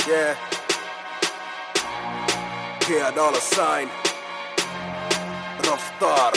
Yeah. Yeah, $, रफ्तार।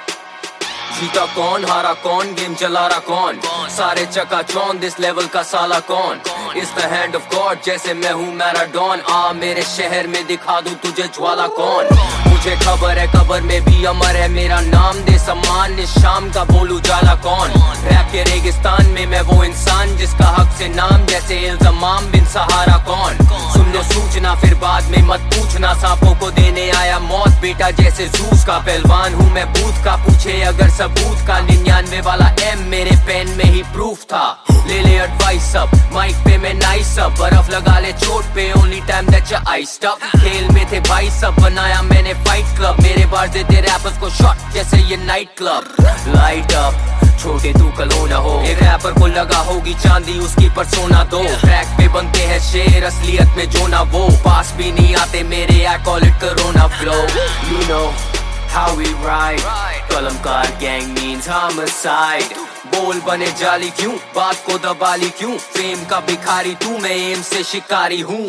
जीता कौन, हारा कौन, गेम चला रहा कौन, सारे चकाचौंध इस लेवल का साला कौन। इस द हैंड ऑफ गॉड जैसे मैं हूँ मैराडोन। आ मेरे शहर में दिखा दूं तुझे ज्वाला कौन। मुझे खबर है कबर में भी अमर है मेरा नाम, दे सम्मान इस शाम का बोलू जाला कौन। रैप के रेगिस्तान में मैं वो इंसान जिसका हक से नाम जैसे इल्ज़ाम बिन सहारा कौन। सुन लो सूचना फिर बाद में मत पूछना, सांपों को देने आया मौत बेटा जैसे जूस का। पहलवान हूँ मैं बूथ का, पूछे अगर सबूत का। 99 वाला M मेरे पेन में ही प्रूफ था। ले ले एडवाइस अब माइक पे मैं नाइस अब, बर्फ लगा ले चोट पे only time that you iced up. खेल में थे भाई सब, बनाया मैंने फाइट क्लब। मेरे बार देते रैपर्स को शॉट जैसे ये नाइट क्लब। लाइट अप छोटे तू कलो न हो, एक रैपर को लगा होगी चांदी उसकी परसोना दो। ट्रैक पे बनते हैं शेर असलियत में जो ना वो, पास भी नहीं आते मेरे I call it corona flow. You know how we ride, Kalamkaar gang means homicide। बोल बने जाली क्यों, बात को दबाली क्यों, फेम का भिखारी तू मैं एम से शिकारी हूँ।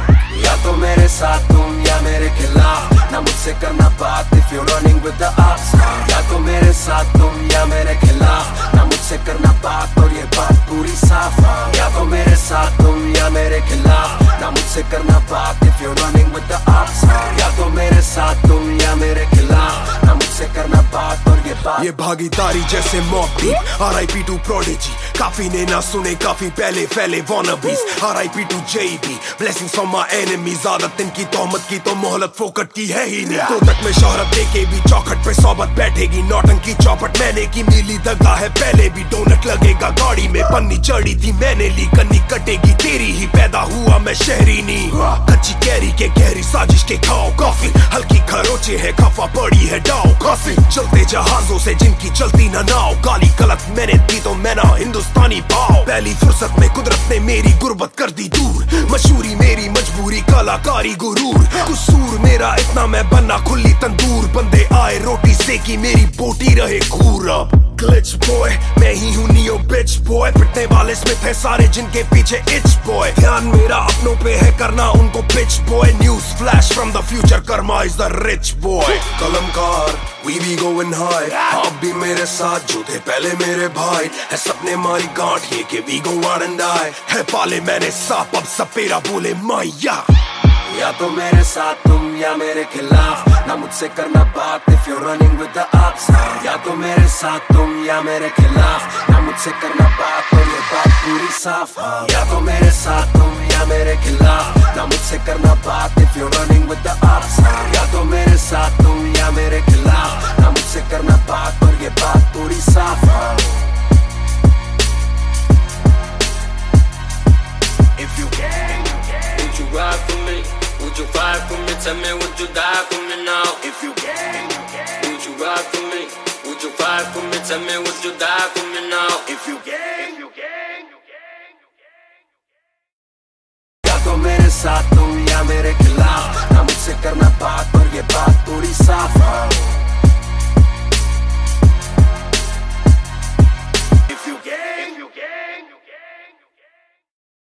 या तो मेरे साथ तुम या मेरे खिलाफ, ना मुझसे करना बात if you're running with the ops। या तो मेरे साथ तुम या मेरे खिलाफ, ना मुझसे करना बात और ये बात पूरी साफ। या तो मेरे साथ तुम या मेरे खिलाफ, ना मुझसे करना बात if you're running with the ops। या तो मेरे साथ तुम या मेरे खिलाफ, ना मुझसे करना बात और ये बात। ये भागीदारी जैसे Mobb Deep, RIP to Prodigy. काफी ने ना सुने काफी पहले फैले wannabes, RIP to JB। Blessings from my enemies, आदत इनकी तोहमत की तो मोहलत फोकट की है ही नहीं। तो तक में शोहरत देके भी चौखट पे सोबत बैठेगी, नौटंकी चौपट मैंने की मिली दगा है पहले भी। डोनट लगेगा गाड़ी में, पन्नी चढ़ी थी मैंने ली, कन्नी कटेगी तेरी ही। पैदा हुआ मैं शहरी नहीं, कच्ची कैरी के गहरी साजिश के खाओ कॉफी। हल्की खरोचे है खफा पड़ी है डाओ कॉफी, चलते जहाजों से जिनकी चलती ना नाव। गाली गलत मैंने दी तो मैं ना हिंदुस्तानी पाओ। पहली फुर्सत में कुदरत ने मेरी गुर्बत कर दी दूर, मशहूरी मेरी मजबूरी कलाकारी गुरूर। कसूर मेरा इतना मैं बनना खुली तंदूर, बंदे आए रोटी सेकी मेरी बोटी रहे खूर। अब ग्लिच बॉय मैं ही हूँ नियो बिच बॉय, पिटने वाले स्मिथ है सारे जिनके पीछे इच बॉय। ध्यान मेरा अपनों पे है करना उनको bitch boy. News flash from the future, karma is the rich boy. Kalamkaar we be going high, आप भी मेरे साथ जो थे पहले मेरे भाई। है सबने मारी गांठ ये कि we go out and die। है पाले मैंने सांप अब सपेरा बोले माया। या तो मेरे साथ तुम या मेरे खिलाफ, ना मुझसे करना बात if you're running with the ops। या तो मेरे साथ तुम या मेरे खिलाफ, ना मुझसे करना बात और ये बात पूरी साफ। या तो मेरे साथ तुम या मेरे खिलाफ, ना मुझसे करना बात if you're running with the ops। या तो मेरे साथ तुम या मेरे खिलाफ, ना मुझसे करना बात और ये बात पूरी साफ। If you can, would you ride for me? Would you fight for me? Tell me, would you die for me now? If you can, would you ride for me? Would you fight for me? Tell me, would you die for me now? If you can, या तो मेरे साथ तुम